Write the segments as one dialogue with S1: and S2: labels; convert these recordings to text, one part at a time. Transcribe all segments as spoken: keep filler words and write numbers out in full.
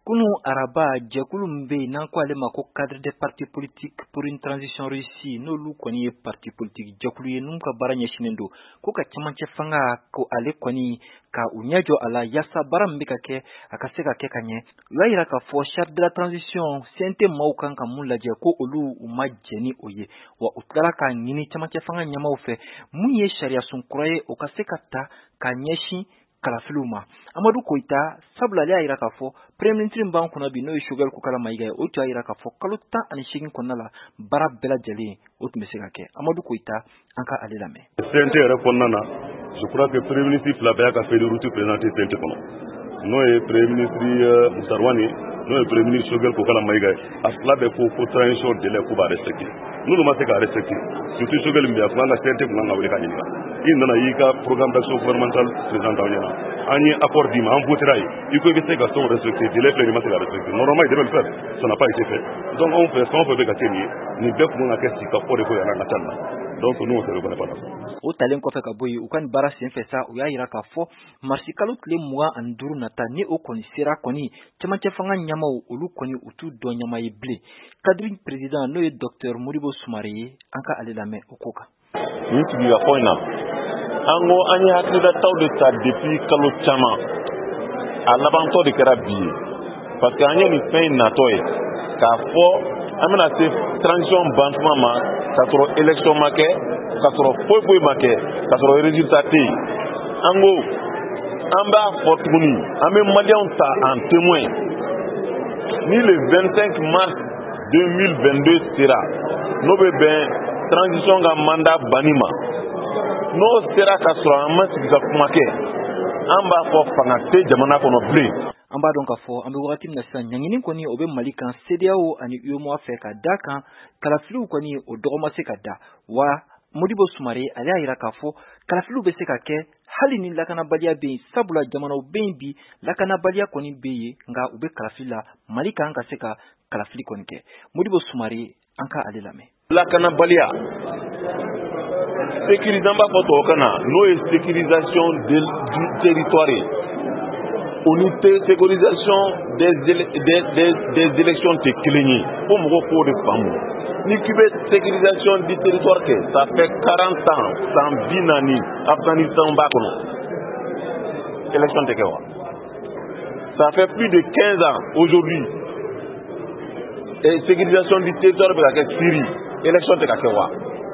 S1: Kunu araba jɛkulu min bɛ yen n'an ko ale ma ko cadre des partis politiques pour une transition réussie n'olu kɔni ye parti politique jɛkulu ye n'u ka baara ɲɛsinnen don ko ka camancɛ fanga ko ale kɔni ka u ɲɛ jɔ a la yaasa baara min bɛ ka kɛ a ka se ka kɛ ka ɲɛ u y'a jira k'a fɔ charte de la transition C N T maaw kan ka mun lajɛ ko olu u ma jɛ ni o ye wa u tilala k'a ɲini camancɛ fanga ɲɛmaaw fɛ mun ye sariya sun kura ye o ka se ka ta ka ɲɛsin kalafiliw ma Amadu Koyita sabula ale y'a jira k'a fɔ premier ministre min b'an kunna bi n'o ye Choguel Kokala Mayiga ye o tun y'a jira k'a fɔ kalo tan ani seegin kɔnɔna la baara bɛɛ lajɛlen o tun bɛ se ka kɛ Amadu Koyita an ka ale lamɛn.
S2: C N T yɛrɛ kɔnɔna na je crois que premier ministre fila bɛɛ y'a ka feuille de route présenté C N T kɔnɔ n'o ye premier ministre Musa Rouhani n'o ye premier ministre Choguel Kokala Mayiga ye a fila bɛɛ ko ko transition délai k'u b'a respecter n'olu ma se k'a respecter surtout Choguel min bɛ yan kuma ka C N T kun kan ka wele ka ɲininka i nana y'i ka programme d'action gouvernementale présenté aw ɲɛna an ye accord d'i ma an votera ye i ko i bɛ se ka son respecter délai filɛ nin ma se ka respecter normalement il devait le faire ça n'a pas été fait donc anw fɛ fɛn o fɛn bɛ ka kɛ nin ye nin bɛɛ kun kan ka kɛ sigi ka fɔ de ko yan an ka taa nin na donc nous on se reconnaît pas.
S1: O talen kɔfɛ ka bɔ yen u ka nin baara senfɛ sa u y'a jira k'a fɔ marisi kalo tile mugan ani duuru nata ni o kɔni sera kɔni camancɛ fanga ɲɛmaaw olu kɔni u t'u dɔn ɲɛmaa ye bilen cadre président n'o ye docteur Modibo Sumare ye an ka ale lamɛn o ko kan.
S3: Nin sigikafɔ in na an ko an ye hakililataw de ta depuis kalo caman a labantɔ de kɛra bi ye parce que an ye nin fɛn in natɔ ye k'a fɔ an bɛna se transition bantuma ma k'a sɔrɔ élection ma kɛ k'a sɔrɔ foyi foyi ma kɛ k'a sɔrɔ résultat tɛ yen an ko an b'a fɔ tuguni an bɛ maliyɛnw ta en témoin ni le vingt-cinq mars deux mille vingt-deux sera n'o bɛ bɛn transition ka mandat banni ma n'o sera ka sɔrɔ an ma sigi ka kuma kɛ an b'a fɔ fanga tɛ jamana kɔnɔ bilen.
S1: An b'a dɔn k'a fɔ an bɛ wagati min na sisan ɲangini kɔni o bɛ Mali kan C D A O ani U E M O A fɛ ka da kan kalafiliw kɔni o dɔgɔ ma se ka da wa Modibo Sumare ale y'a jira k'a fɔ kalafiliw bɛ se ka kɛ hali ni lakanabaliya bɛ yen sabula jamanaw bɛ yen bi lakanabaliya kɔni bɛ yen nka u bɛ kalafili la Mali kan ka se ka kalafili kɔni kɛ Modibo Sumare an ka ale lamɛn.
S3: Lakanabaliya sécurisation b'a fɔ tubabukan na n'o ye sécurisation du territoire ye o ni sécurisation des des des des élections tɛ kelen ye fo mɔgɔw k'o de faamu ni k'i bɛ sécurisation du territoire kɛ ça fait quarante ans san bi naani Afghanistan b'a kɔnɔ élection tɛ kɛ wa ça fait plus de quinze ans aujourd'hui et sécurisation du territoire bɛ ka kɛ Syrie élection tɛ ka kɛ wa.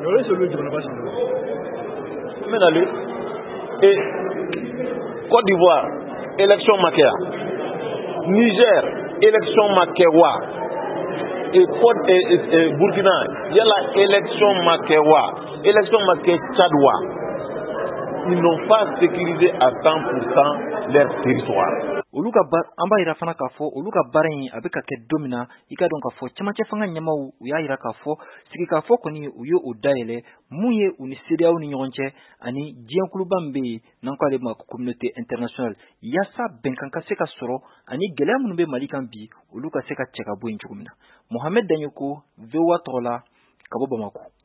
S3: Menale et Côte d'Ivoire élection makéa Niger élection makéwa et Côte et, et, et Burkina yala élection makéwa élection maké Tchadwa ils n'ont pas sécurisé à cent pour cent leur territoire.
S1: Olu ka bar an b'a jira fana k'a fɔ olu ka baara in a bɛ ka kɛ don min na i ka dɔn k'a fɔ camancɛ fanga ɲɛmaaw u y'a jira k'a fɔ sigikafɔ kɔni u ye o dayɛlɛ mun ye u ni C D A O ni ɲɔgɔn cɛ ani diɲɛkuluba min bɛ yen n'an ko ale ma ko communauté internationale yaasa bɛnkan ka se ka sɔrɔ ani gɛlɛya minnu bɛ Mali kan bi olu ka se ka cɛ ka bɔ yen cogo min na Mohamed Danyoko V O A tɔgɔ la ka bɔ Bamako.